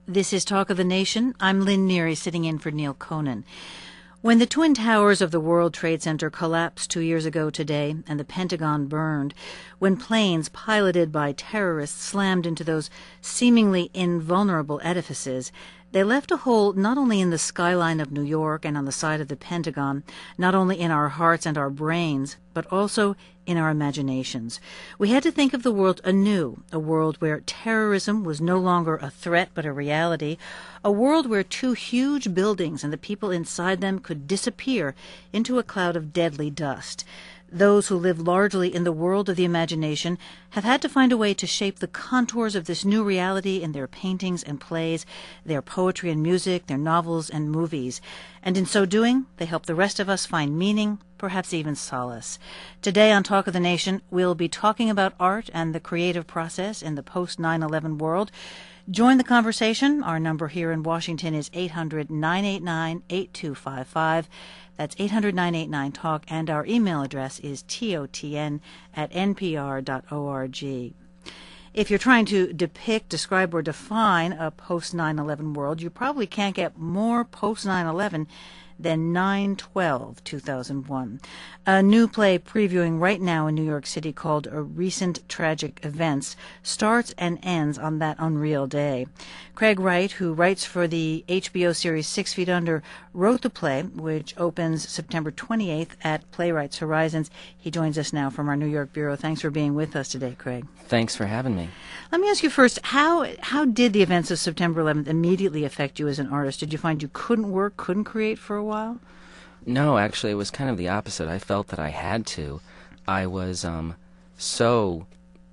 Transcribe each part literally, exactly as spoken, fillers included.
This is Talk of the Nation. I'm Lynn Neary, sitting in for Neil Conan. When the Twin Towers of the World Trade Center collapsed two years ago today and the Pentagon burned, when planes piloted by terrorists slammed into those seemingly invulnerable edifices, they left a hole not only in the skyline of New York and on the side of the Pentagon, not only in our hearts and our brains, but also in our imaginations. We had to think of the world anew, a world where terrorism was no longer a threat but a reality, a world where two huge buildings and the people inside them could disappear into a cloud of deadly dust. Those who live largely in the world of the imagination have had to find a way to shape the contours of this new reality in their paintings and plays, their poetry and music, their novels and movies. And in so doing, they help the rest of us find meaning, perhaps even solace. Today on Talk of the Nation, we'll be talking about art and the creative process in the post nine eleven world. Join the conversation. Our number here in Washington is eight hundred, nine eight nine, eight two five five. That's eight hundred, nine eight nine, talk, and our email address is totn at npr dot org. If you're trying to depict, describe, or define a post nine eleven world, you probably can't get more post nine eleven than nine twelve two thousand one. A new play previewing right now in New York City called A Recent Tragic Events starts and ends on that unreal day. Craig Wright, who writes for the H B O series Six Feet Under, wrote the play, which opens September twenty-eighth at Playwrights Horizons. He joins us now from our New York Bureau. Thanks for being with us today, Craig. Thanks for having me. Let me ask you first, how how did the events of September eleventh immediately affect you as an artist? Did you find you couldn't work, couldn't create for a while? No, actually, it was kind of the opposite. I felt that I had to. I was um, so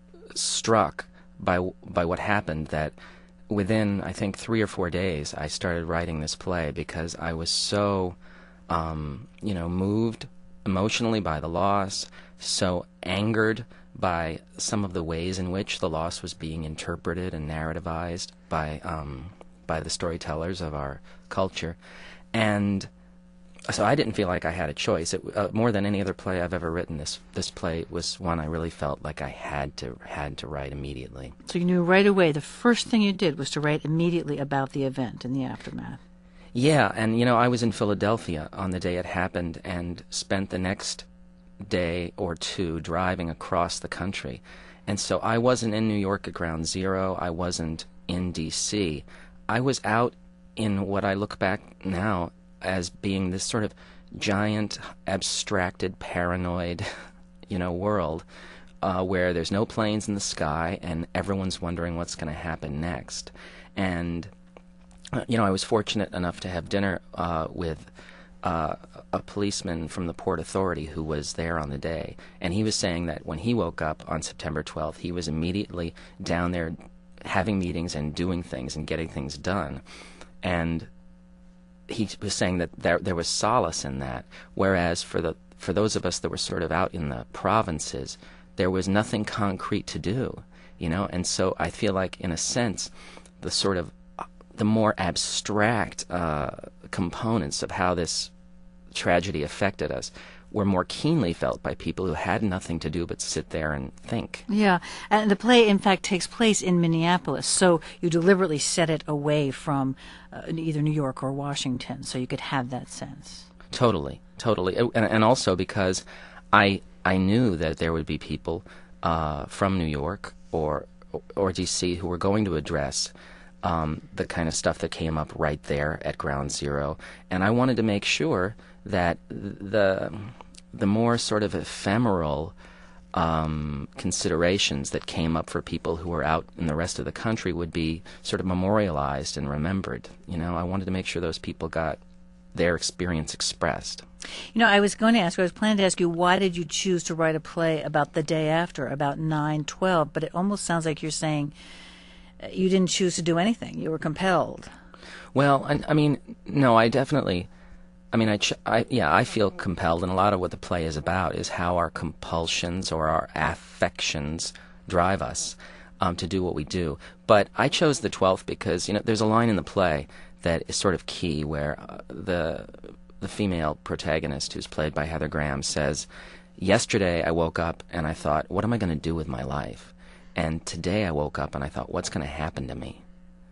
struck by by what happened that within, I think, three or four days, I started writing this play because I was so, um, you know, moved emotionally by the loss, so angered by some of the ways in which the loss was being interpreted and narrativized by um, by the storytellers of our culture, and so I didn't feel like I had a choice. It, uh, more than any other play I've ever written, this this play was one I really felt like I had to had to write immediately. So you knew right away the first thing you did was to write immediately about the event and the aftermath. Yeah, and you know, I was in Philadelphia on the day it happened and spent the next day or two driving across the country. And so I wasn't in New York at Ground Zero. I wasn't in D C. I was out in what I look back now as being this sort of giant, abstracted, paranoid, you know, world uh, where there's no planes in the sky and everyone's wondering what's going to happen next. And, uh, you know, I was fortunate enough to have dinner uh, with uh, a policeman from the Port Authority who was there on the day. And he was saying that when he woke up on September twelfth, he was immediately down there having meetings and doing things and getting things done. And he was saying that there there was solace in that, whereas for the for those of us that were sort of out in the provinces, there was nothing concrete to do, you know. And so I feel like, in a sense, the sort of the more abstract uh, components of how this tragedy affected us were more keenly felt by people who had nothing to do but sit there and think. Yeah, and the play, in fact, takes place in Minneapolis, so you deliberately set it away from uh, either New York or Washington, so you could have that sense. Totally, totally, and, and also because I I knew that there would be people uh, from New York or or D C who were going to address um, the kind of stuff that came up right there at Ground Zero, and I wanted to make sure that the the more sort of ephemeral um, considerations that came up for people who were out in the rest of the country would be sort of memorialized and remembered. You know, I wanted to make sure those people got their experience expressed. You know, I was going to ask, I was planning to ask you, why did you choose to write a play about the day after, about nine twelve? But it almost sounds like you're saying you didn't choose to do anything. You were compelled. Well, I, I mean, no, I definitely... I mean, I, ch- I, yeah, I feel compelled, and a lot of what the play is about is how our compulsions or our affections drive us um, to do what we do. But I chose the twelfth because, you know, there's a line in the play that is sort of key where uh, the the female protagonist, who's played by Heather Graham, says, "Yesterday I woke up and I thought, what am I going to do with my life? And today I woke up and I thought, what's going to happen to me?"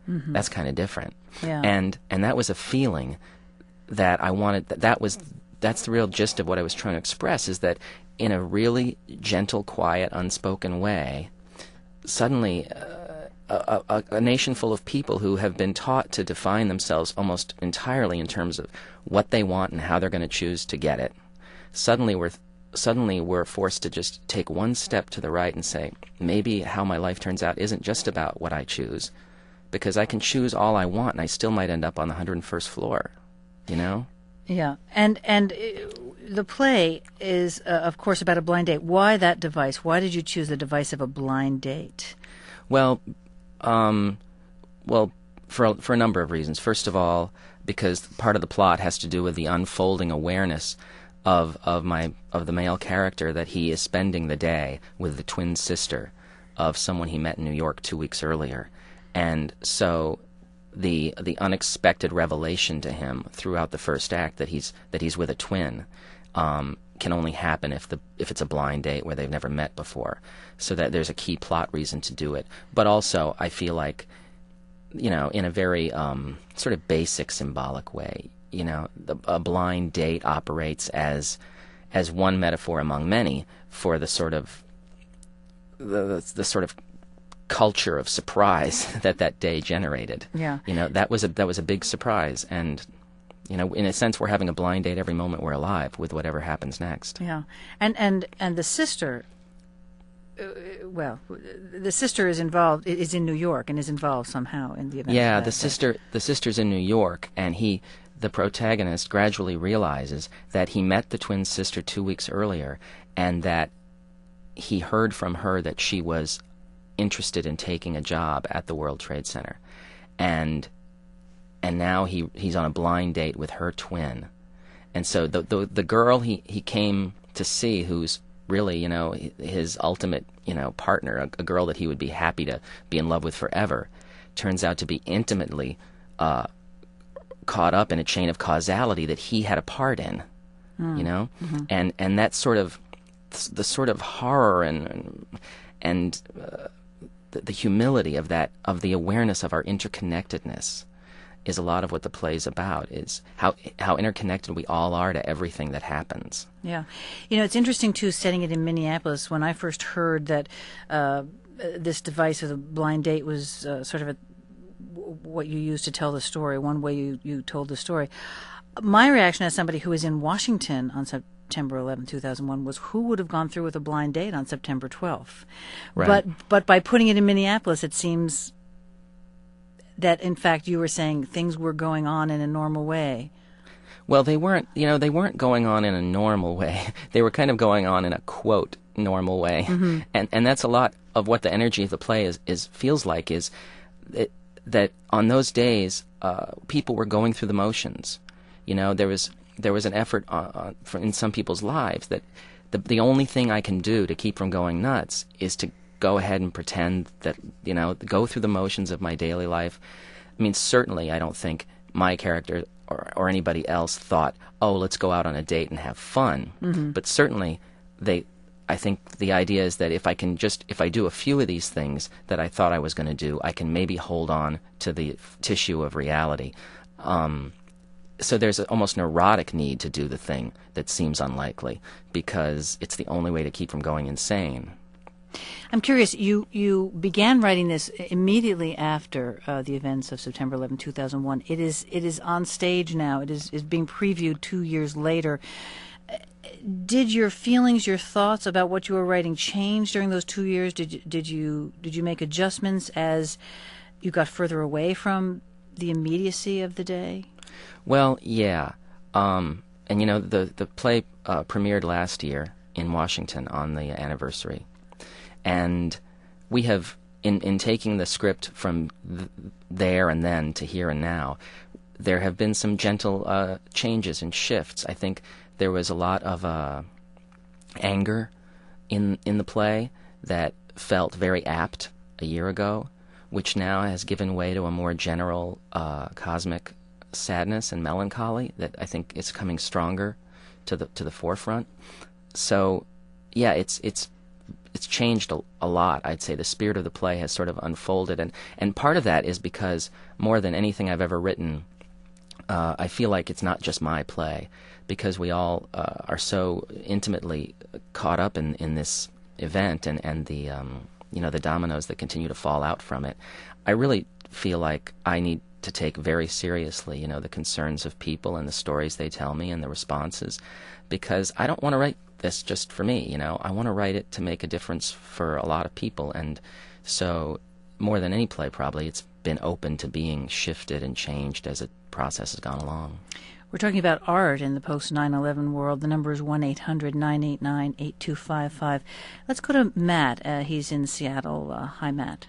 Mm-hmm. That's kind of different. Yeah. And and that was a feeling that I wanted. That, that was that's the real gist of what I was trying to express. Is that in a really gentle, quiet, unspoken way, suddenly uh, a, a, a nation full of people who have been taught to define themselves almost entirely in terms of what they want and how they're going to choose to get it, suddenly we're suddenly we're forced to just take one step to the right and say, maybe how my life turns out isn't just about what I choose, because I can choose all I want and I still might end up on the one hundred first floor, you know? Yeah, and and uh, the play is, uh, of course, about a blind date. Why that device? Why did you choose the device of a blind date? Well, um, well, for a, for a number of reasons. First of all, because part of the plot has to do with the unfolding awareness of of my of the male character that he is spending the day with the twin sister of someone he met in New York two weeks earlier, and so the the unexpected revelation to him throughout the first act that he's that he's with a twin um, can only happen if the if it's a blind date where they've never met before. So that there's a key plot reason to do it. But also, I feel like, you know, in a very um, sort of basic symbolic way, you know, the, a blind date operates as as one metaphor among many for the sort of the the, the sort of culture of surprise that that day generated. Yeah. You know, that was a that was a big surprise, and you know, in a sense, we're having a blind date every moment we're alive with whatever happens next. Yeah, and and and the sister. Uh, well, the sister is involved. Is in New York and is involved somehow in the event. Yeah, of that the sister. Day. The sister's in New York, and he, the protagonist, gradually realizes that he met the twin sister two weeks earlier, and that he heard from her that she was interested in taking a job at the World Trade Center, and and now he he's on a blind date with her twin, and so the the the girl he he came to see, who's really, you know, his ultimate, you know, partner, a, a girl that he would be happy to be in love with forever, turns out to be intimately uh, caught up in a chain of causality that he had a part in, mm. you know, mm-hmm. and and that sort of the sort of horror and and uh, the, the humility of that, of the awareness of our interconnectedness, is a lot of what the play's about, is how how interconnected we all are to everything that happens. Yeah. You know, it's interesting, too, setting it in Minneapolis. When I first heard that uh, this device of the blind date was uh, sort of a, what you used to tell the story, one way you, you told the story, my reaction as somebody who was in Washington on September eleventh, two thousand one, was who would have gone through with a blind date on September twelfth? Right. But, but by putting it in Minneapolis, it seems that, in fact, you were saying things were going on in a normal way. Well, they weren't, you know, they weren't going on in a normal way. They were kind of going on in a, quote, normal way. Mm-hmm. And and that's a lot of what the energy of the play is, is feels like, is that, that on those days, uh, people were going through the motions. You know, there was there was an effort uh, uh, for, in some people's lives that the the only thing I can do to keep from going nuts is to go ahead and pretend that, you know, go through the motions of my daily life. I mean, certainly I don't think my character or, or anybody else thought, oh, let's go out on a date and have fun. Mm-hmm. But certainly they, I think the idea is that if I can just, if I do a few of these things that I thought I was going to do, I can maybe hold on to the f- tissue of reality. Um, so there's an almost neurotic need to do the thing that seems unlikely because it's the only way to keep from going insane. I'm curious, you, you began writing this immediately after uh, the events of September eleventh, two thousand one. It is it is on stage now. It is, is being previewed two years later. Did your feelings, your thoughts about what you were writing change during those two years? Did you, did you did you make adjustments as you got further away from the immediacy of the day? Well, yeah. Um, and, you know, the, the play uh, premiered last year in Washington on the anniversary. And we have, in, in taking the script from th- there and then to here and now, there have been some gentle uh, changes and shifts. I think there was a lot of uh, anger in in the play that felt very apt a year ago, which now has given way to a more general uh, cosmic sadness and melancholy that I think is coming stronger to the to the forefront. So, yeah, it's it's. it's changed a, a lot. I'd say the spirit of the play has sort of unfolded, and and part of that is because more than anything I've ever written, uh, I feel like it's not just my play, because we all uh, are so intimately caught up in, in this event and and the um, you know the dominoes that continue to fall out from it. I really feel like I need to take very seriously, you know, the concerns of people and the stories they tell me and the responses, because I don't want to write this just for me, you know. I want to write it to make a difference for a lot of people, and so more than any play, probably, it's been open to being shifted and changed as the process has gone along. We're talking about art in the post nine eleven world. The number is one eight hundred nine eight nine eight two five five. Let's go to Matt. Uh, he's in Seattle. Uh, hi, Matt.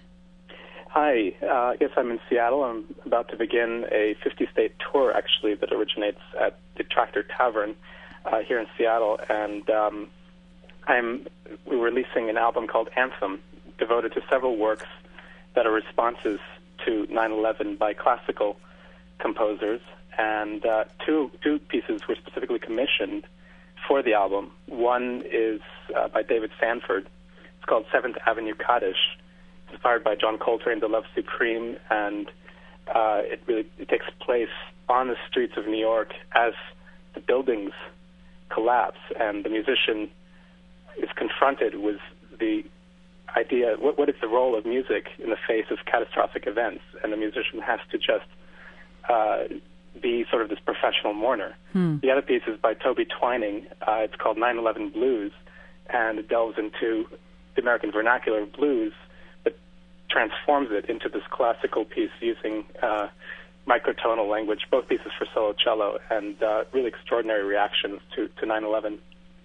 Hi. Uh, yes, I'm in Seattle. I'm about to begin a fifty-state tour, actually, that originates at the Tractor Tavern uh, here in Seattle. And um, I'm we're releasing an album called Anthem, devoted to several works that are responses to nine eleven by classical composers. And uh, two two pieces were specifically commissioned for the album. One is uh, by David Sanford. It's called Seventh Avenue Kaddish, inspired by John Coltrane's The Love Supreme, and uh, it really it takes place on the streets of New York as the buildings collapse, and the musician is confronted with the idea, what, what is the role of music in the face of catastrophic events, and the musician has to just uh, be sort of this professional mourner. Hmm. The other piece is by Toby Twining. Uh, it's called nine eleven Blues, and it delves into the American vernacular of blues, but transforms it into this classical piece using uh, microtonal language, both pieces for solo cello, and uh, really extraordinary reactions to, to nine eleven.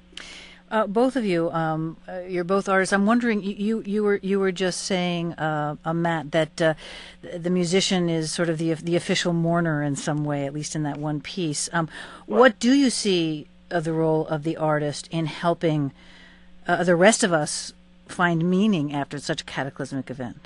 Uh, both of you, um, uh, you're both artists. I'm wondering, you you, you were you were just saying, uh, uh, Matt, that uh, the musician is sort of the the official mourner in some way, at least in that one piece. Um, well, what do you see of the role of the artist in helping uh, the rest of us find meaning after such a cataclysmic event?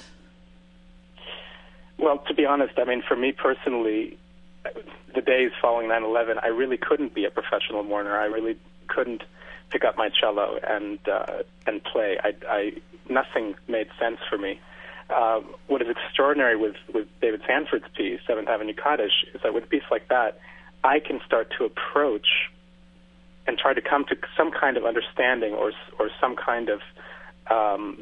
Well, to be honest, I mean, for me personally, the days following nine eleven, I really couldn't be a professional mourner. I really couldn't pick up my cello and uh, and play. I, I nothing made sense for me. Uh, what is extraordinary with, with David Sanford's piece, Seventh Avenue Kaddish, is that with a piece like that, I can start to approach and try to come to some kind of understanding or or some kind of um,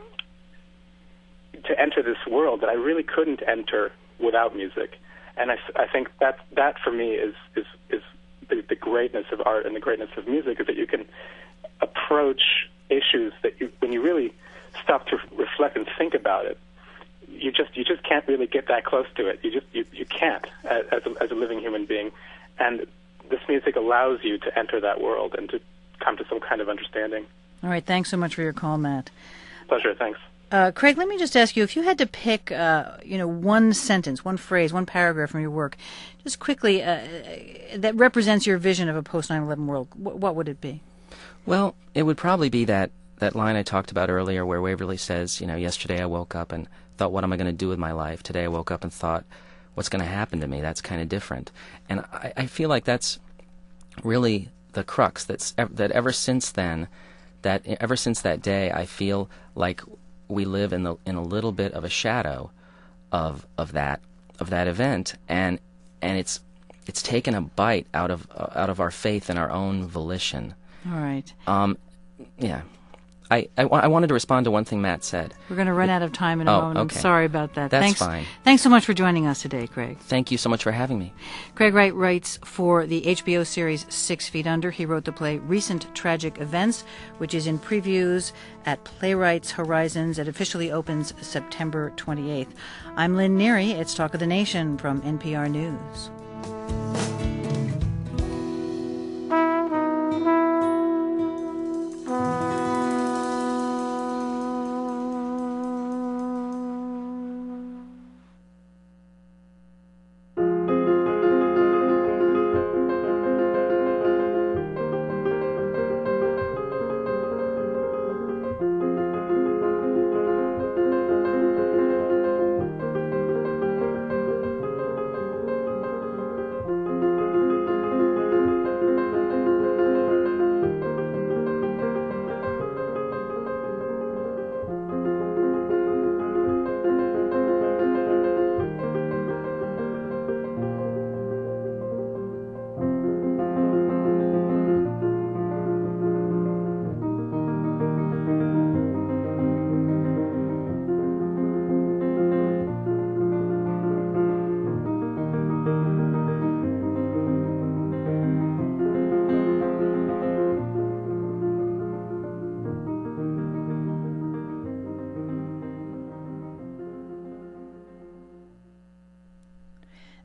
to enter this world that I really couldn't enter without music. And I, I think that that for me is is is The, the greatness of art and the greatness of music, is that you can approach issues that you, when you really stop to reflect and think about it, you just you just can't really get that close to it. You just you, you can't as a, as a living human being, and this music allows you to enter that world and to come to some kind of understanding. All right, thanks so much for your call, Matt. Pleasure, thanks. Uh, Craig, let me just ask you, if you had to pick, uh, you know, one sentence, one phrase, one paragraph from your work, just quickly, uh, that represents your vision of a post nine eleven world, wh- what would it be? Well, it would probably be that, that line I talked about earlier where Waverly says, you know, yesterday I woke up and thought, what am I going to do with my life? Today I woke up and thought, what's going to happen to me? That's kind of different. And I, I feel like that's really the crux, that's ev- that ever since then, that ever since that day, I feel like we live in the in a little bit of a shadow of of that of that event, and and it's it's taken a bite out of uh, out of our faith and our own volition. All right. Um, yeah. I, I, I wanted to respond to one thing Matt said. We're going to run out of time in a oh, moment. Okay. I'm sorry about that. That's thanks, fine. Thanks so much for joining us today, Craig. Thank you so much for having me. Craig Wright writes for the H B O series Six Feet Under. He wrote the play Recent Tragic Events, which is in previews at Playwrights Horizons. It officially opens September twenty-eighth. I'm Lynn Neary. It's Talk of the Nation from N P R News.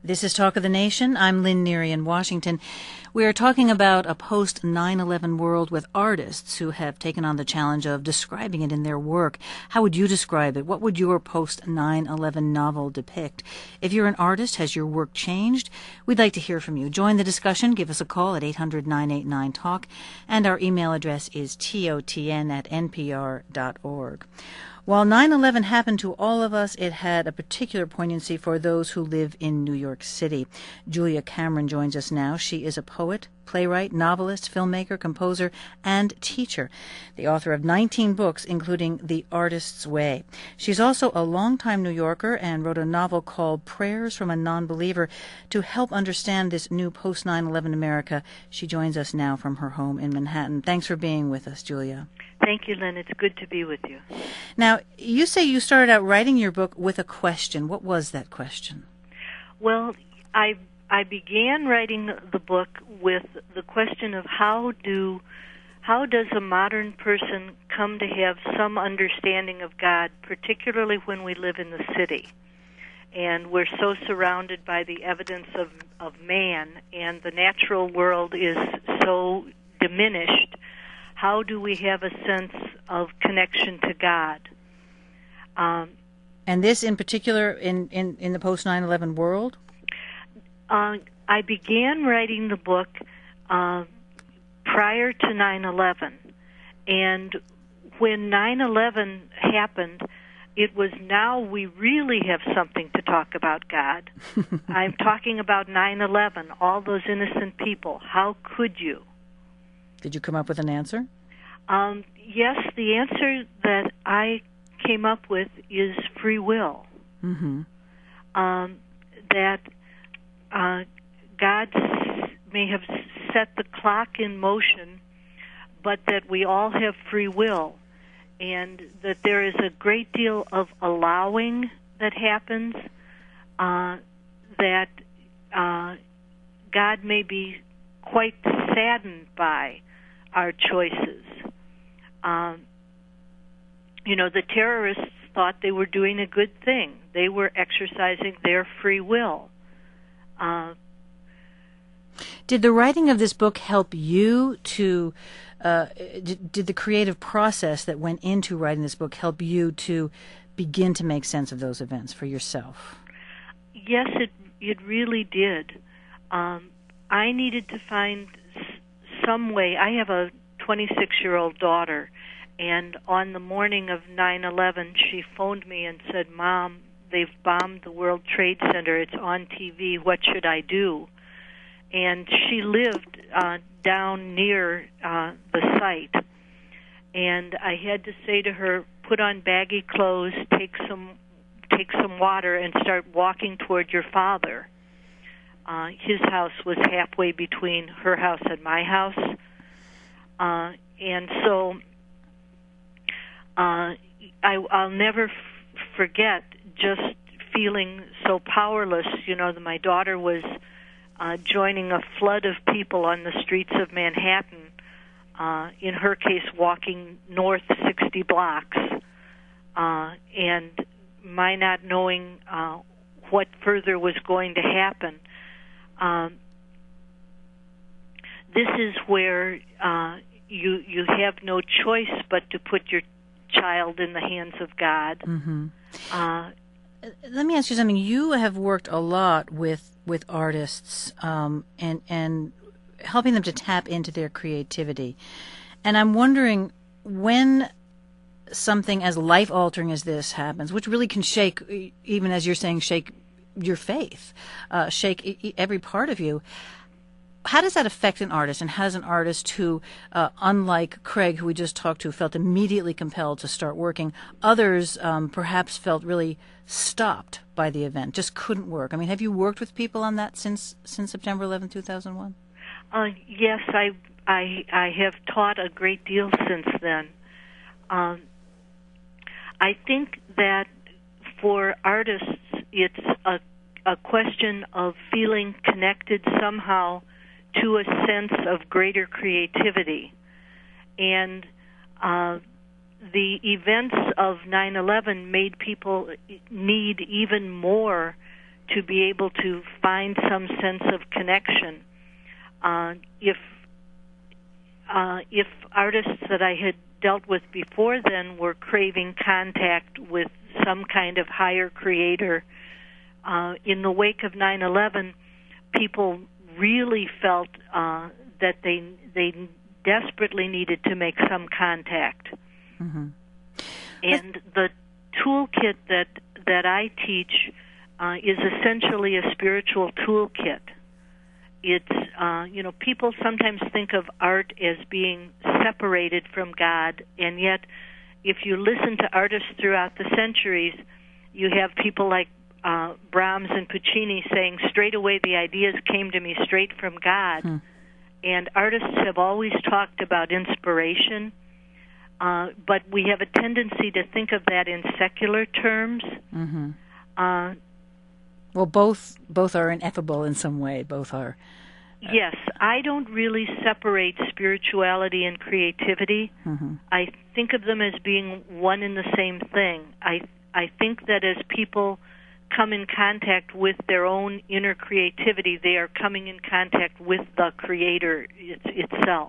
This is Talk of the Nation. I'm Lynn Neary in Washington. We are talking about a post nine eleven world with artists who have taken on the challenge of describing it in their work. How would you describe it? What would your post nine eleven novel depict? If you're an artist, has your work changed? We'd like to hear from you. Join the discussion. Give us a call at eight hundred, nine eight nine, talk. And our email address is totn at npr dot org. While nine eleven happened to all of us, it had a particular poignancy for those who live in New York City. Julia Cameron joins us now. She is a poet, playwright, novelist, filmmaker, composer, and teacher, the author of nineteen books, including The Artist's Way. She's also a longtime New Yorker and wrote a novel called Prayers from a Non-Believer to help understand this new post nine eleven America. She joins us now from her home in Manhattan. Thanks for being with us, Julia. Thank you, Lynn. It's good to be with you. Now, you say you started out writing your book with a question. What was that question? Well, I I began writing the book with the question of how do how does a modern person come to have some understanding of God, particularly when we live in the city, and we're so surrounded by the evidence of of man, and the natural world is so diminished. How do we have a sense of connection to God? Um, and this in particular in, in, in the post nine eleven world? Uh, I began writing the book uh, prior to nine eleven. And when nine eleven happened, it was now we really have something to talk about God. I'm talking about nine eleven, all those innocent people. How could you? Did you come up with an answer? Um, yes, the answer that I came up with is free will. Mm-hmm. Um, that uh, God may have set the clock in motion, but that we all have free will, and that there is a great deal of allowing that happens, uh, that uh, God may be quite saddened by our choices. Um, you know, the terrorists thought they were doing a good thing. They were exercising their free will. Uh, did the writing of this book help you to, uh, did, did the creative process that went into writing this book help you to begin to make sense of those events for yourself? Yes, it it really did. Um, I needed to find some way. I have a twenty-six-year-old daughter, and on the morning of nine eleven, she phoned me and said, "Mom, they've bombed the World Trade Center. It's on T V. What should I do?" And she lived uh, down near uh, the site, and I had to say to her, "Put on baggy clothes, take some, take some water, and start walking toward your father." Uh, his house was halfway between her house and my house. Uh, and so uh, I, I'll never f- forget just feeling so powerless. You know, that my daughter was uh, joining a flood of people on the streets of Manhattan, uh, in her case walking north sixty blocks, uh, and my not knowing uh, what further was going to happen. Um, this is where uh, you you have no choice but to put your child in the hands of God. Mm-hmm. Uh, Let me ask you something. You have worked a lot with with artists um, and and helping them to tap into their creativity, and I'm wondering when something as life-altering as this happens, which really can shake, even as you're saying, shake your faith, uh, shake every part of you. How does that affect an artist? And how does an artist who, uh, unlike Craig, who we just talked to, felt immediately compelled to start working, others um, perhaps felt really stopped by the event, just couldn't work? I mean, have you worked with people on that since since September eleventh, two thousand one? Uh, yes, I, I I have taught a great deal since then. Um, I think that for artists, it's a a question of feeling connected somehow to a sense of greater creativity. And uh, the events of nine eleven made people need even more to be able to find some sense of connection. Uh, if uh, if artists that I had dealt with before then were craving contact with some kind of higher creator, uh, in the wake of nine eleven, people really felt uh, that they they desperately needed to make some contact. Mm-hmm. And the toolkit that that I teach uh, is essentially a spiritual toolkit. It's, uh, you know, people sometimes think of art as being separated from God, and yet if you listen to artists throughout the centuries, you have people like uh, Brahms and Puccini saying, straight away the ideas came to me straight from God. Hmm. And artists have always talked about inspiration, uh, but we have a tendency to think of that in secular terms. Mm-hmm. Uh, well, both both are ineffable in some way. Both are. Uh, yes, I don't really separate spirituality and creativity. Mm-hmm. I think of them as being one and the same thing. I I think that as people come in contact with their own inner creativity, they are coming in contact with the Creator it, itself.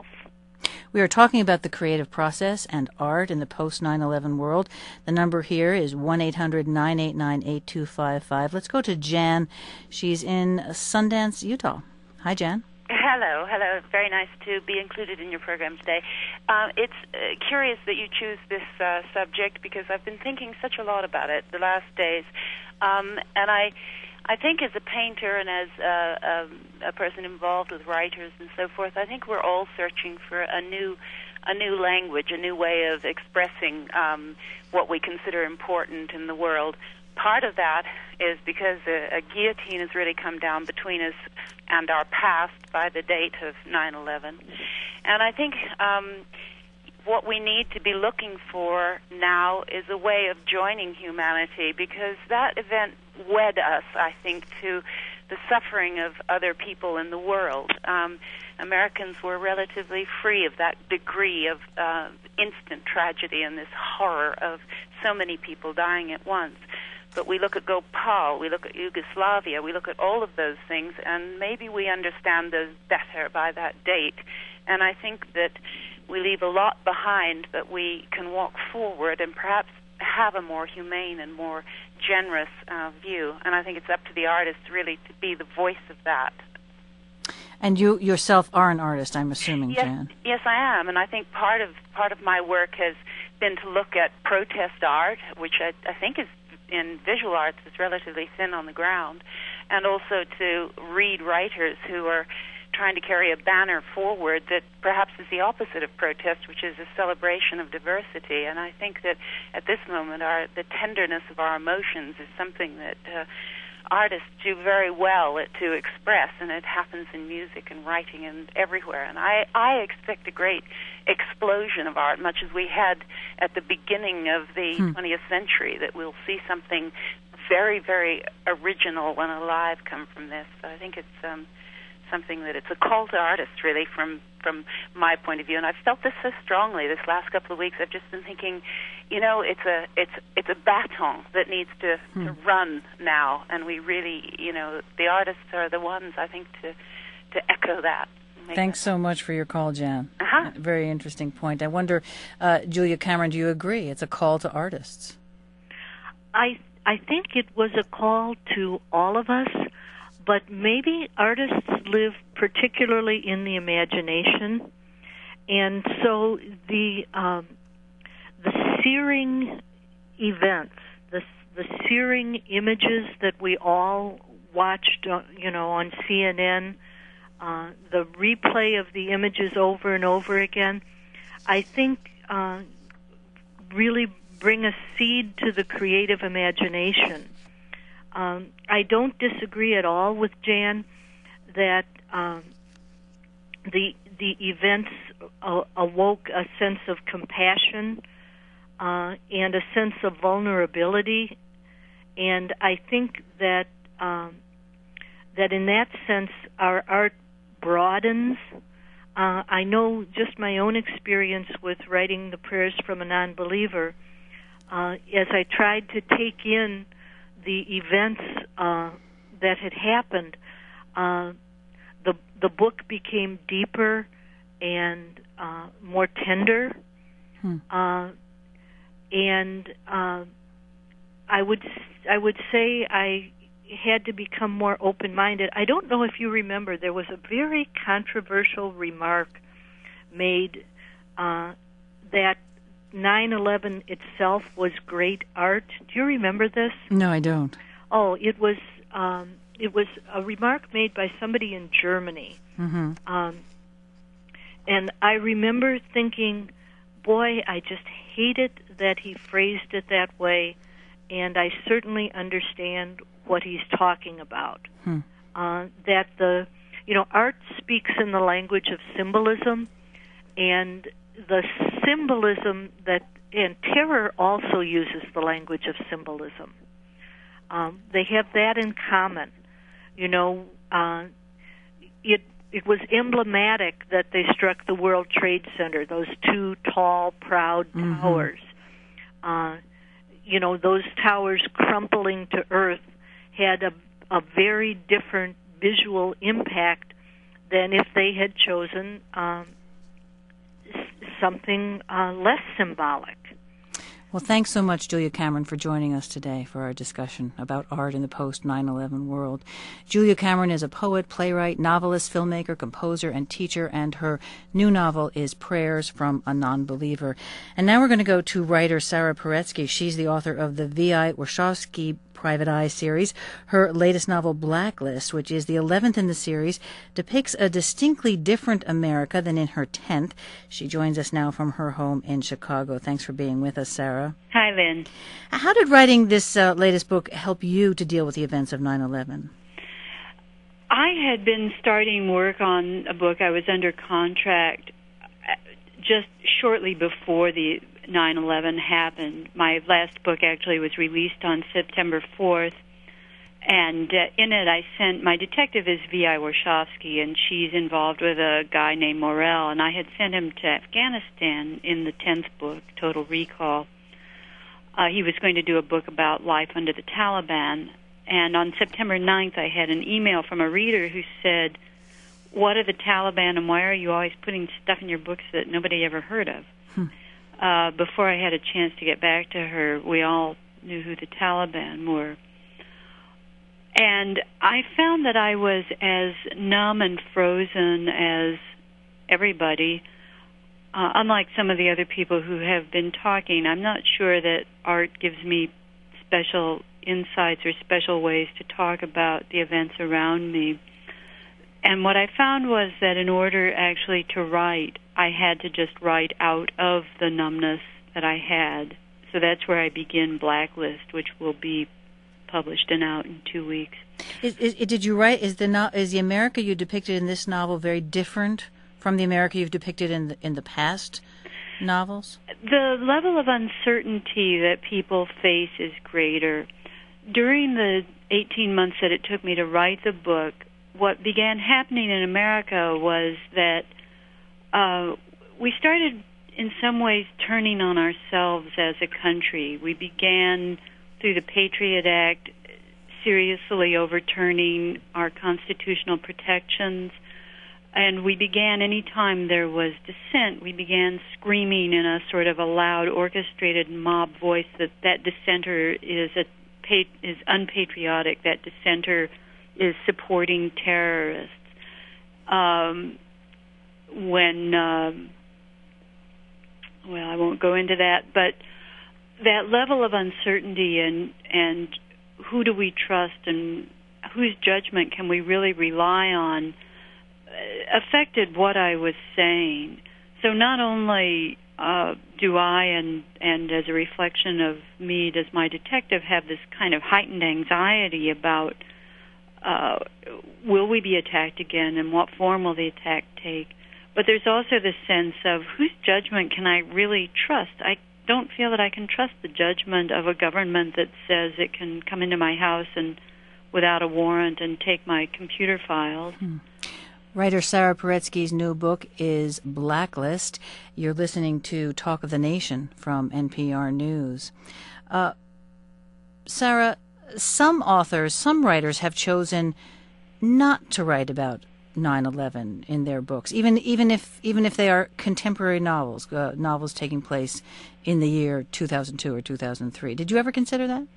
We are talking about the creative process and art in the post nine eleven world. The number here is one eight hundred nine eight nine eight two five five. Let's go to Jan. She's in Sundance, Utah. Hi, Jan. Hello, hello. Very nice to be included in your program today. Uh, it's uh, curious that you choose this uh, subject because I've been thinking such a lot about it the last days. Um, and I I think as a painter and as a, a, a person involved with writers and so forth, I think we're all searching for a new a new language, a new way of expressing um, what we consider important in the world. Part of that is because a, a guillotine has really come down between us and our past by the date of nine eleven. And I think um, what we need to be looking for now is a way of joining humanity, because that event wed us, I think, to the suffering of other people in the world. Um, Americans were relatively free of that degree of uh, instant tragedy and this horror of so many people dying at once. But we look at Gopal, we look at Yugoslavia, we look at all of those things, and maybe we understand those better by that date. And I think that we leave a lot behind, but we can walk forward and perhaps have a more humane and more generous uh, view. And I think it's up to the artist really to be the voice of that. And you yourself are an artist, I'm assuming, yes, Jan. Yes, I am. And I think part of part of my work has been to look at protest art, which I, I think is in visual arts is relatively thin on the ground, and also to read writers who are trying to carry a banner forward that perhaps is the opposite of protest, which is a celebration of diversity. And I think that at this moment, our the tenderness of our emotions is something that uh, artists do very well at, to express, and it happens in music and writing and everywhere. And I, I expect a great explosion of art, much as we had at the beginning of the hmm. twentieth century, that we'll see something very, very original and alive come from this. So I think it's um, something that it's a call to artists, really, from from my point of view. And I've felt this so strongly this last couple of weeks. I've just been thinking, you know, it's a it's it's a baton that needs to, hmm. to run now, and we really, you know, the artists are the ones, I think, to to echo that. Thanks so much for your call, Jan. Uh-huh. Very interesting point. I wonder, uh, Julia Cameron, do you agree? It's a call to artists. I I think it was a call to all of us, but maybe artists live particularly in the imagination, and so the um, the searing events, the the searing images that we all watched, uh, you know, on C N N. Uh, the replay of the images over and over again, I think uh, really bring a seed to the creative imagination. Um, I don't disagree at all with Jan that um, the the events uh, awoke a sense of compassion uh, and a sense of vulnerability, and I think that um, that in that sense our art broadens. Uh, I know just my own experience with writing the Prayers from a Non-Believer, uh, as I tried to take in the events uh, that had happened, uh, the the book became deeper and uh, more tender, hmm. uh, and uh, I would I would say I had to become more open-minded. I don't know if you remember, there was a very controversial remark made uh, that nine eleven itself was great art. Do you remember this? No, I don't. Oh, it was um, it was a remark made by somebody in Germany, Mm-hmm. um, and I remember thinking, boy, I just hated that he phrased it that way, and I certainly understand what he's talking about. Hmm. Uh, that the, you know, art speaks in the language of symbolism, and the symbolism that, and terror also uses the language of symbolism. Um, they have that in common. You know, uh, it it was emblematic that they struck the World Trade Center, those two tall, proud Mm-hmm. towers. Uh, you know, those towers crumpling to earth had a, a very different visual impact than if they had chosen um, s- something uh, less symbolic. Well, thanks so much, Julia Cameron, for joining us today for our discussion about art in the post nine eleven world. Julia Cameron is a poet, playwright, novelist, filmmaker, composer, and teacher, and her new novel is Prayers from a Non-Believer. And now we're going to go to writer Sarah Paretsky. She's the author of the V I Warshawski Private Eye series. Her latest novel, Blacklist, which is the eleventh in the series, depicts a distinctly different America than in her tenth. She joins us now from her home in Chicago. Thanks for being with us, Sarah. Hi, Lynn. How did writing this uh, latest book help you to deal with the events of nine eleven? I had been starting work on a book. I was under contract just shortly before the nine eleven happened. My last book actually was released on September fourth, and uh, in it I sent, my detective is V I Warshawski, and she's involved with a guy named Morell, and I had sent him to Afghanistan in the tenth book, Total Recall. Uh, he was going to do a book about life under the Taliban, and on September ninth I had an email from a reader who said, "What are the Taliban, and why are you always putting stuff in your books that nobody ever heard of?" Hmm. Uh, before I had a chance to get back to her, we all knew who the Taliban were. And I found that I was as numb and frozen as everybody, uh, unlike some of the other people who have been talking. I'm not sure that art gives me special insights or special ways to talk about the events around me. And what I found was that in order actually to write, I had to just write out of the numbness that I had. So that's where I begin Blacklist, which will be published and out in two weeks. Is, is, did you write, is the, no, is the America you depicted in this novel very different from the America you've depicted in the, in the past novels? The level of uncertainty that people face is greater. During the eighteen months that it took me to write the book, what began happening in America was that uh, we started in some ways turning on ourselves as a country. We began through the Patriot Act seriously overturning our constitutional protections, and we began, any time there was dissent, we began screaming in a sort of a loud, orchestrated mob voice that that dissenter is a is unpatriotic, that dissenter is supporting terrorists. Um, when, um, well, I won't go into that, but that level of uncertainty and and who do we trust and whose judgment can we really rely on uh, affected what I was saying. So not only uh, do I, and, and as a reflection of me, does my detective have this kind of heightened anxiety about uh, will we be attacked again and what form will the attack take, but there's also this sense of whose judgment can I really trust. I don't feel that I can trust the judgment of a government that says it can come into my house and without a warrant and take my computer files. Hmm. Writer Sarah Paretsky's new book is Blacklist. You're listening to Talk of the Nation from N P R News. Uh, Sarah, some authors, some writers have chosen not to write about nine eleven in their books, even even if even if they are contemporary novels, uh, novels taking place in the year two thousand two or two thousand three. Did you ever consider that?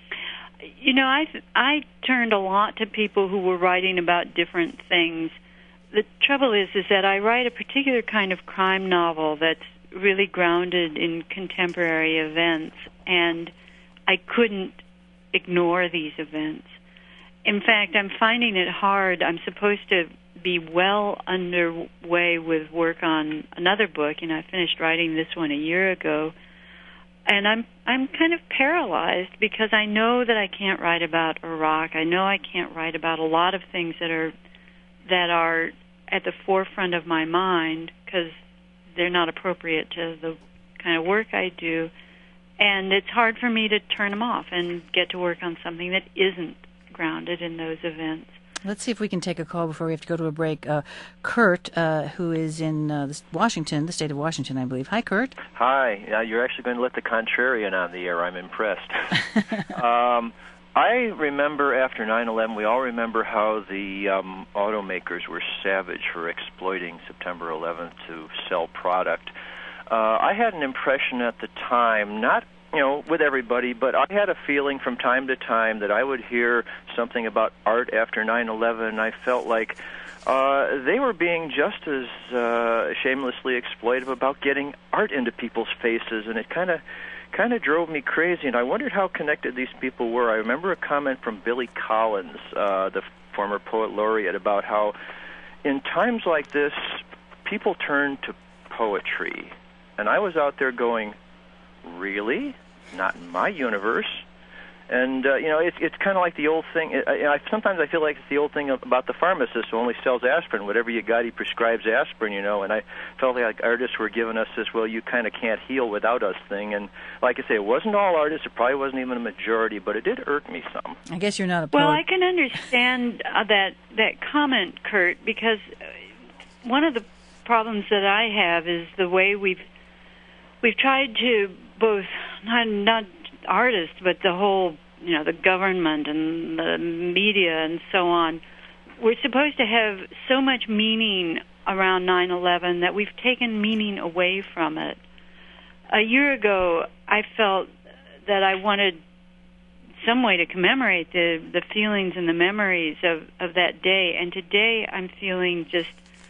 You know, I I turned a lot to people who were writing about different things. The trouble is, is that I write a particular kind of crime novel that's really grounded in contemporary events, and I couldn't ignore these events. In fact, I'm finding it hard. I'm supposed to be well underway with work on another book. You know, I finished writing this one a year ago, and I'm I'm kind of paralyzed because I know that I can't write about Iraq. I know I can't write about a lot of things that are that are at the forefront of my mind because they're not appropriate to the kind of work I do. And it's hard for me to turn them off and get to work on something that isn't grounded in those events. Let's see if we can take a call before we have to go to a break. Uh, Kurt, uh, who is in uh, Washington, the state of Washington, I believe. Hi, Kurt. Hi. Uh, you're actually going to let the contrarian on the air. I'm impressed. um, I remember after nine eleven, we all remember how the um, automakers were savage for exploiting September eleventh to sell product. Uh, I had an impression at the time, not you know, with everybody, but I had a feeling from time to time that I would hear something about art after nine eleven, and I felt like uh, they were being just as uh, shamelessly exploitive about getting art into people's faces, and it kind of kind of drove me crazy, and I wondered how connected these people were. I remember a comment from Billy Collins, uh, the former poet laureate, about how in times like this, people turn to poetry, and I was out there going, really? Not in my universe. And, uh, you know, it's it's kind of like the old thing. I, I, sometimes I feel like it's the old thing about the pharmacist who only sells aspirin. Whatever you got, he prescribes aspirin, you know. And I felt like artists were giving us this, well, you kind of can't heal without us thing. And like I say, it wasn't all artists. It probably wasn't even a majority, but it did irk me some. I guess you're not a poet. Well, I can understand uh, that, that comment, Kurt, because one of the problems that I have is the way we've we've tried to both not, not artists, but the whole, you know, the government and the media and so on. We're supposed to have so much meaning around nine eleven that we've taken meaning away from it. A year ago, I felt that I wanted some way to commemorate the, the feelings and the memories of, of that day, and today I'm feeling just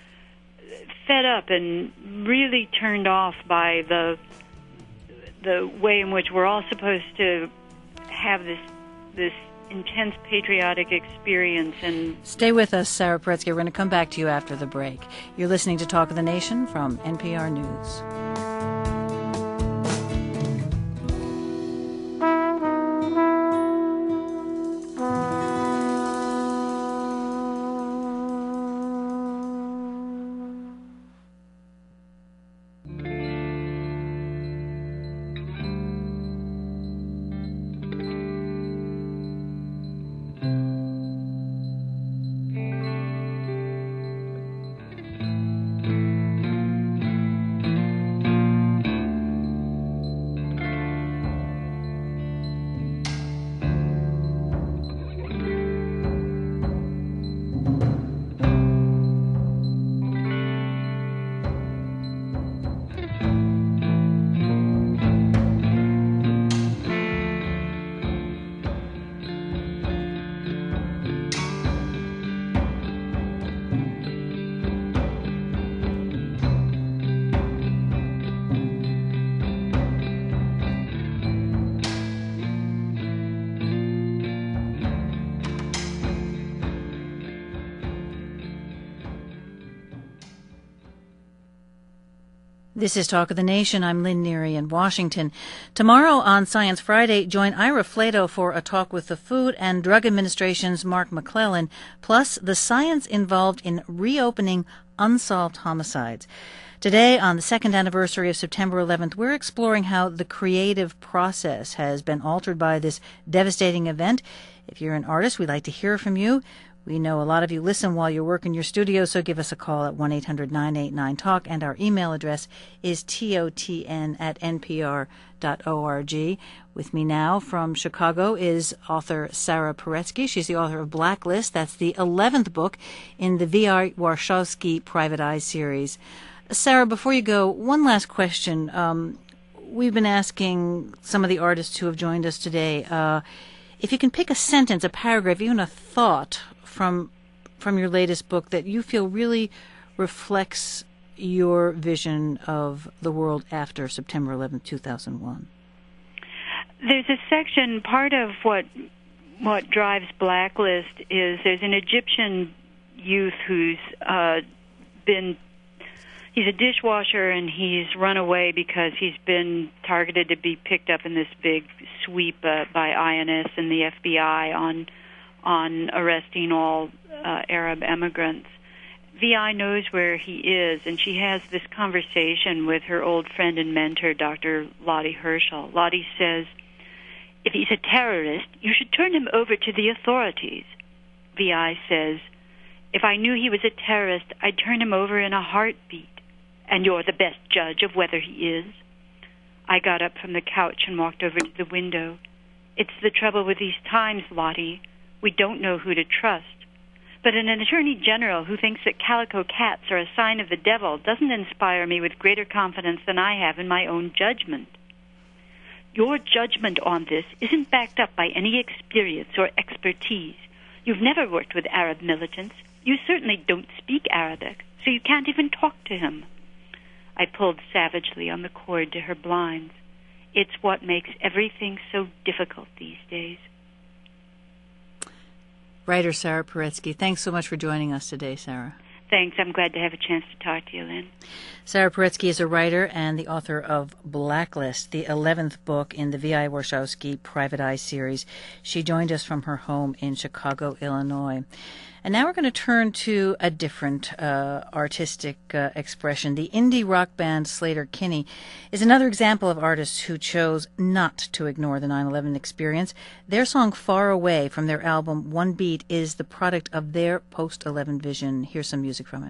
fed up and really turned off by the the way in which we're all supposed to have this this intense patriotic experience. And stay with us, Sarah Paretsky. We're going to come back to you after the break. You're listening to Talk of the Nation from N P R News. This is Talk of the Nation. I'm Lynn Neary in Washington. Tomorrow on Science Friday, join Ira Flato for a talk with the Food and Drug Administration's Mark McClellan, plus the science involved in reopening unsolved homicides. Today, on the second anniversary of September eleventh, we're exploring how the creative process has been altered by this devastating event. If you're an artist, we'd like to hear from you. We know a lot of you listen while you work in your studio, so give us a call at one eight hundred nine eight nine talk, and our email address is totn at npr dot org. With me now from Chicago is author Sarah Paretsky. She's the author of Blacklist. That's the eleventh book in the V I Warshawski Private Eye series. Sarah, before you go, one last question. Um, we've been asking some of the artists who have joined us today, uh, if you can pick a sentence, a paragraph, even a thought from from your latest book that you feel really reflects your vision of the world after September eleventh, two thousand one. There's a section, part of what what drives Blacklist is there's an Egyptian youth who's uh, been, he's a dishwasher and he's run away because he's been targeted to be picked up in this big sweep uh, by I N S and the F B I on on arresting all uh, Arab immigrants. V I knows where he is, and she has this conversation with her old friend and mentor, Doctor Lottie Herschel. Lottie says, if he's a terrorist, you should turn him over to the authorities. V I says, if I knew he was a terrorist, I'd turn him over in a heartbeat, and you're the best judge of whether he is. I got up from the couch and walked over to the window. It's the trouble with these times, Lottie. We don't know who to trust. But an attorney general who thinks that calico cats are a sign of the devil doesn't inspire me with greater confidence than I have in my own judgment. Your judgment on this isn't backed up by any experience or expertise. You've never worked with Arab militants. You certainly don't speak Arabic, so you can't even talk to him. I pulled savagely on the cord to her blinds. It's what makes everything so difficult these days. Writer Sarah Paretsky, thanks so much for joining us today, Sarah. Thanks. I'm glad to have a chance to talk to you, Lynn. Sarah Paretsky is a writer and the author of Blacklist, the eleventh book in the V I Warshawski Private Eye series. She joined us from her home in Chicago, Illinois. And now we're going to turn to a different uh, artistic uh, expression. The indie rock band Sleater-Kinney is another example of artists who chose not to ignore the nine eleven experience. Their song Far Away from their album One Beat is the product of their post eleven vision. Here's some music from it.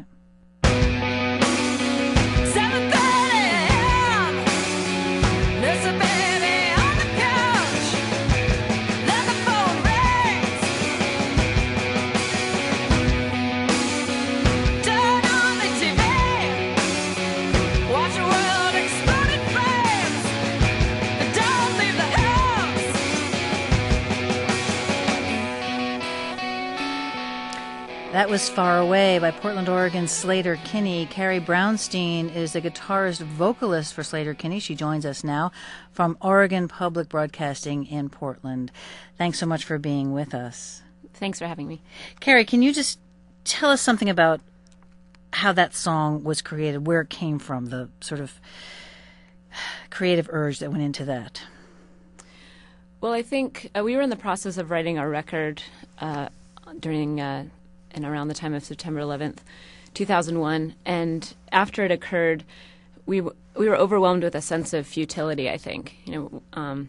That was Far Away by Portland, Oregon's Sleater-Kinney. Carrie Brownstein is the guitarist vocalist for Sleater-Kinney. She joins us now from Oregon Public Broadcasting in Portland. Thanks so much for being with us. Thanks for having me. Carrie, can you just tell us something about how that song was created, where it came from, the sort of creative urge that went into that? Well, I think uh, we were in the process of writing our record uh, during... Uh, and around the time of September eleventh, two thousand one. And after it occurred, we w- we were overwhelmed with a sense of futility, I think. You know, um,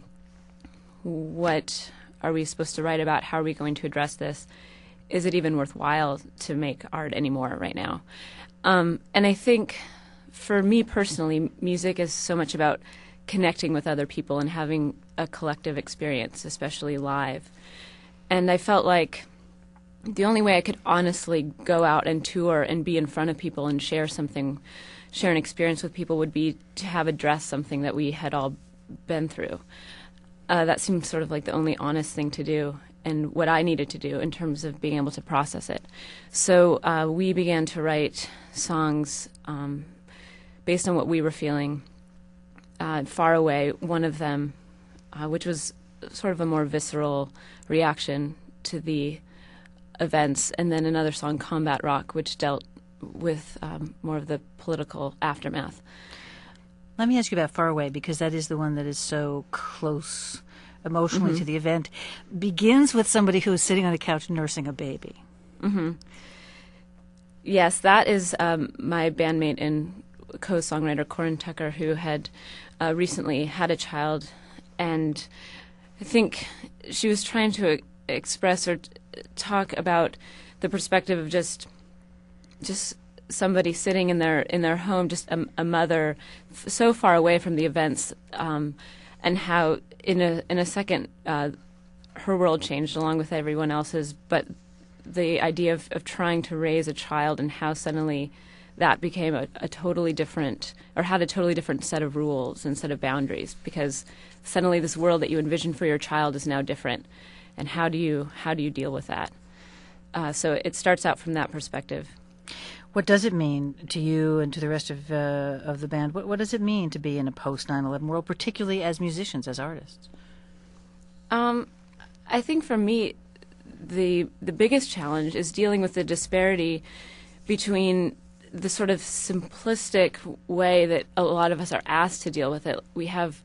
what are we supposed to write about? How are we going to address this? Is it even worthwhile to make art anymore right now? Um, and I think for me personally, music is so much about connecting with other people and having a collective experience, especially live. And I felt like the only way I could honestly go out and tour and be in front of people and share something, share an experience with people would be to have addressed something that we had all been through. Uh, that seemed sort of like the only honest thing to do and what I needed to do in terms of being able to process it. So uh, we began to write songs um, based on what we were feeling. Uh, Far Away, one of them, uh, which was sort of a more visceral reaction to the events, and then another song, Combat Rock, which dealt with um, more of the political aftermath. Let me ask you about Far Away, because that is the one that is so close emotionally mm-hmm. to the event. Begins with somebody who is sitting on a couch nursing a baby. Mm-hmm. Yes, that is um, my bandmate in co-songwriter Corin Tucker, who had uh, recently had a child, and I think she was trying to express or t- talk about the perspective of just just somebody sitting in their in their home, just a, a mother f- so far away from the events, um, and how in a in a second uh, her world changed along with everyone else's, but the idea of, of trying to raise a child and how suddenly that became a, a totally different, or had a totally different set of rules and set of boundaries, because suddenly this world that you envisioned for your child is now different, and how do you how do you deal with that? Uh, so it starts out from that perspective. What does it mean to you and to the rest of uh, of the band? What, what does it mean to be in a post nine eleven world, particularly as musicians, as artists? Um, I think for me, the the biggest challenge is dealing with the disparity between the sort of simplistic way that a lot of us are asked to deal with it. We have,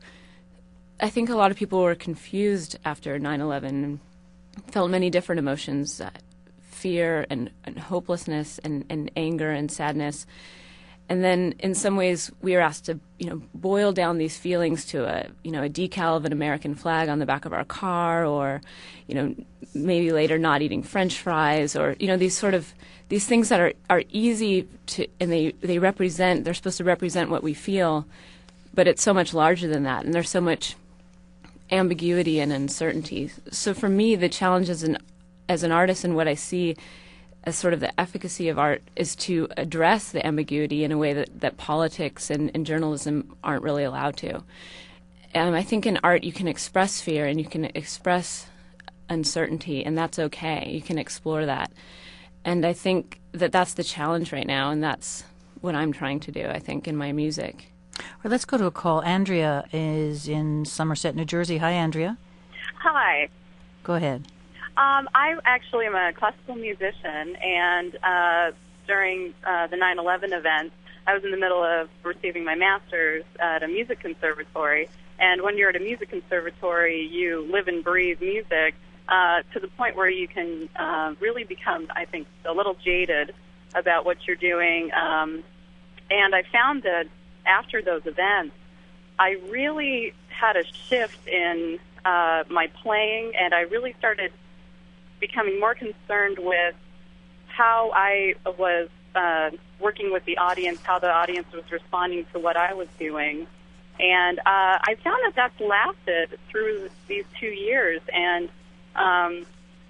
I think a lot of people were confused after nine eleven and felt many different emotions, uh, fear and, and hopelessness and, and anger and sadness. And then in some ways we are asked to, you know, boil down these feelings to a, you know, a decal of an American flag on the back of our car, or, you know, maybe later not eating French fries, or, you know, these sort of, these things that are, are easy to, and they, they represent, they're supposed to represent what we feel, but it's so much larger than that, and there's so much ambiguity and uncertainty. So for me, the challenge as an, as an artist, and what I see as sort of the efficacy of art, is to address the ambiguity in a way that, that politics and, and journalism aren't really allowed to. Um, I think in art you can express fear and you can express uncertainty, and that's okay. You can explore that. And I think that that's the challenge right now, and that's what I'm trying to do, I think, in my music. All right, let's go to a call. Andrea is in Somerset, New Jersey. Hi, Andrea. Hi. Go ahead. Um, I actually am a classical musician, and uh, during uh, the nine eleven event, I was in the middle of receiving my master's at a music conservatory. And when you're at a music conservatory, you live and breathe music uh, to the point where you can uh, really become, I think, a little jaded about what you're doing. Um, and I found that after those events, I really had a shift in uh, my playing, and I really started becoming more concerned with how I was uh, working with the audience, how the audience was responding to what I was doing. And uh, I found that that's lasted through these two years, and um,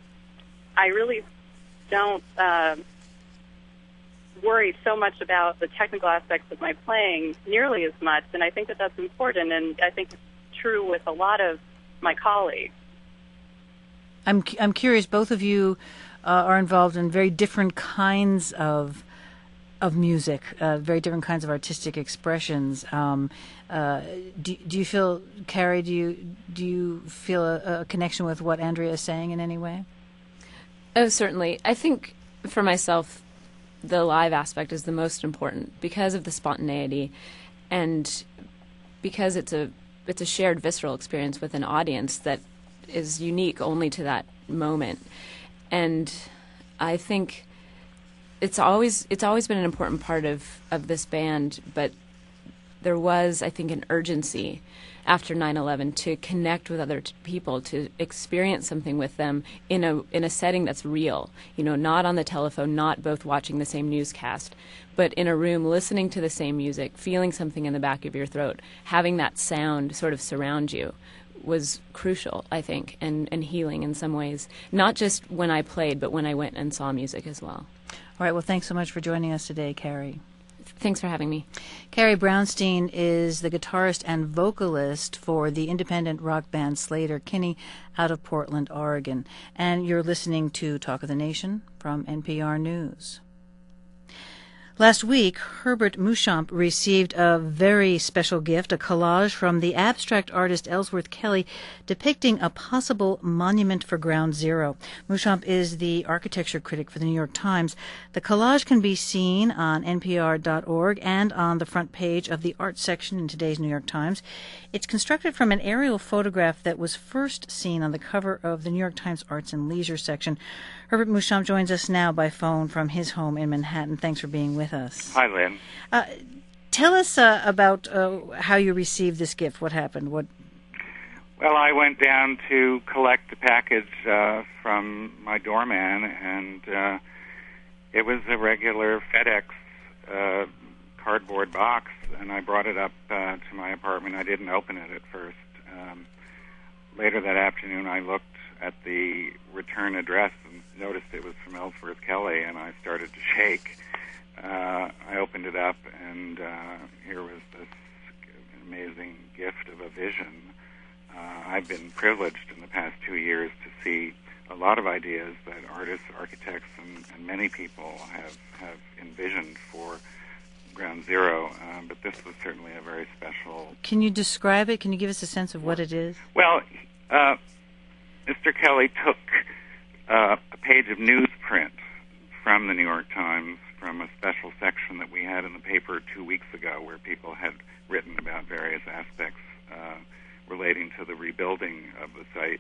I really don't uh, worry so much about the technical aspects of my playing nearly as much, and I think that that's important, and I think it's true with a lot of my colleagues. I'm I'm curious. Both of you uh, are involved in very different kinds of of music, uh, very different kinds of artistic expressions. Um, uh, do do you feel, Carrie? Do you do you feel a, a connection with what Andrea is saying in any way? Oh, certainly. I think for myself, the live aspect is the most important because of the spontaneity, and because it's a it's a shared visceral experience with an audience that is unique only to that moment. And I think it's always it's always been an important part of, of this band, but there was, I think, an urgency after nine eleven to connect with other t- people, to experience something with them in a in a setting that's real, you know, not on the telephone, not both watching the same newscast, but in a room listening to the same music, feeling something in the back of your throat, having that sound sort of surround you was crucial, I think, and, and healing in some ways, not just when I played, but when I went and saw music as well. All right, well, thanks so much for joining us today, Carrie. Thanks for having me. Carrie Brownstein is the guitarist and vocalist for the independent rock band Sleater-Kinney out of Portland, Oregon. And you're listening to Talk of the Nation from N P R News. Last week, Herbert Muschamp received a very special gift, a collage from the abstract artist Ellsworth Kelly depicting a possible monument for Ground Zero. Muschamp is the architecture critic for the New York Times. The collage can be seen on N P R dot org and on the front page of the art section in today's New York Times. It's constructed from an aerial photograph that was first seen on the cover of the New York Times Arts and Leisure section. Herbert Muschamp joins us now by phone from his home in Manhattan. Thanks for being with us. Hi, Lynn. Uh, tell us uh, about uh, how you received this gift. What happened? What? Well, I went down to collect the package uh, from my doorman, and uh, it was a regular FedEx uh, cardboard box, and I brought it up uh, to my apartment. I didn't open it at first. Um, later that afternoon, I looked at the return address and noticed it was from Ellsworth Kelly, and I started to shake. Uh, I opened it up, and uh, here was this amazing gift of a vision. Uh, I've been privileged in the past two years to see a lot of ideas that artists, architects, and, and many people have, have envisioned for Ground Zero, uh, but this was certainly a very special... Can you describe it? Can you give us a sense of what it is? Well, uh, Mister Kelly took uh, a page of newsprint from the New York Times, from a special section that we had in the paper two weeks ago where people had written about various aspects uh, relating to the rebuilding of the site.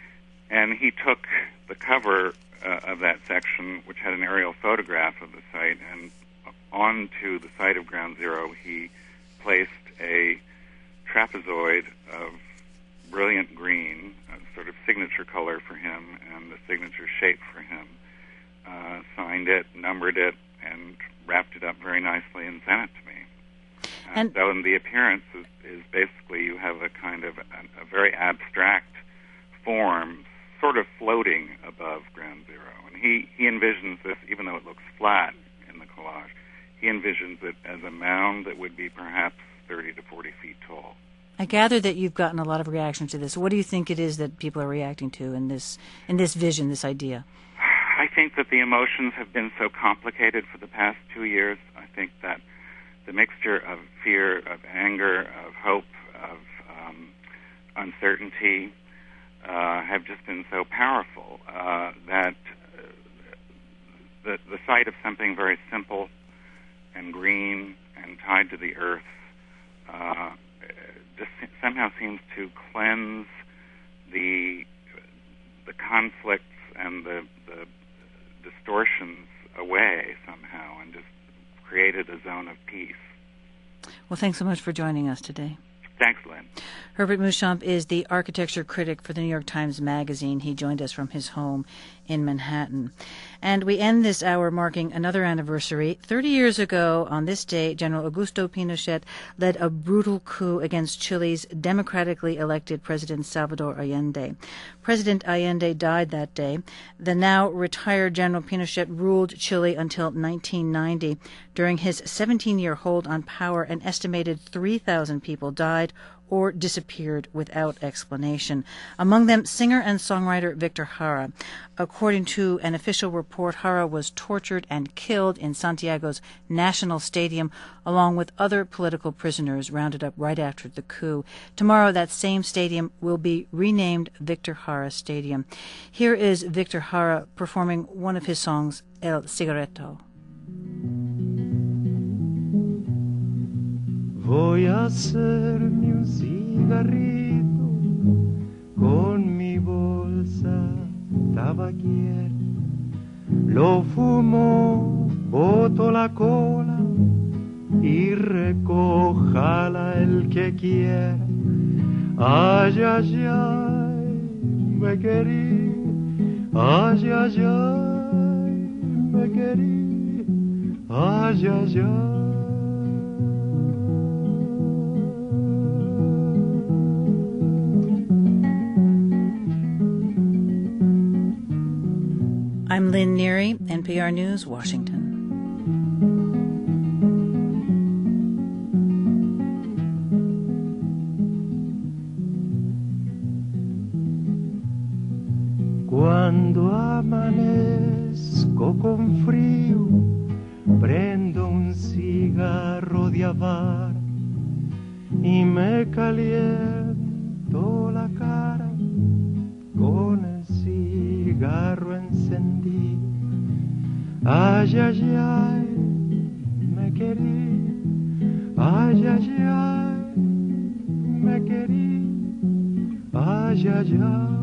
And he took the cover uh, of that section, which had an aerial photograph of the site, and onto the site of Ground Zero, he placed a trapezoid of brilliant green, a sort of signature color for him and the signature shape for him, uh, signed it, numbered it, and wrapped it up very nicely and sent it to me. Uh, and so in the appearance is, is basically you have a kind of a, a very abstract form sort of floating above Ground Zero. And he, he envisions this, even though it looks flat in the collage, he envisions it as a mound that would be perhaps thirty to forty feet tall. I gather that you've gotten a lot of reaction to this. What do you think it is that people are reacting to in this in this vision, this idea? I think that the emotions have been so complicated for the past two years. I think that the mixture of fear, of anger, of hope, of um, uncertainty uh, have just been so powerful uh, that uh, the, the sight of something very simple and green and tied to the earth uh, just somehow seems to cleanse the the conflicts and the, the distortions away somehow and just created a zone of peace. Well, thanks so much for joining us today. Thanks, Lynn. Herbert Muschamp is the architecture critic for the New York Times Magazine. He joined us from his home in Manhattan. And we end this hour marking another anniversary. Thirty years ago, on this day, General Augusto Pinochet led a brutal coup against Chile's democratically elected President Salvador Allende. President Allende died that day. The now retired General Pinochet ruled Chile until nineteen ninety. During his seventeen-year hold on power, an estimated three thousand people died or disappeared without explanation. Among them, singer and songwriter Victor Jara. According to an official report, Jara was tortured and killed in Santiago's National Stadium, along with other political prisoners rounded up right after the coup. Tomorrow, that same stadium will be renamed Victor Jara Stadium. Here is Victor Jara performing one of his songs, El Cigaretto. Voy a hacerme un cigarrito con mi bolsa tabaquiera. Lo fumo, boto la cola y recójala el que quiera. Ay, ay, ay, me querí. Ay, ay, ay, me querí. Ay, ay, ay. I'm Lynn Neary, N P R News, Washington. Cuando amanezco con frío, prendo un cigarro de Habana y me caliento la cara con el cigarro encendido. Ay, ay, ay, me querí. Ay, ay, ay, me querí. Ay, ay, ay.